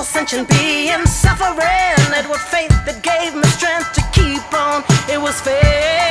all sentient being suffering. It was faith that gave me strength to keep on. It was faith.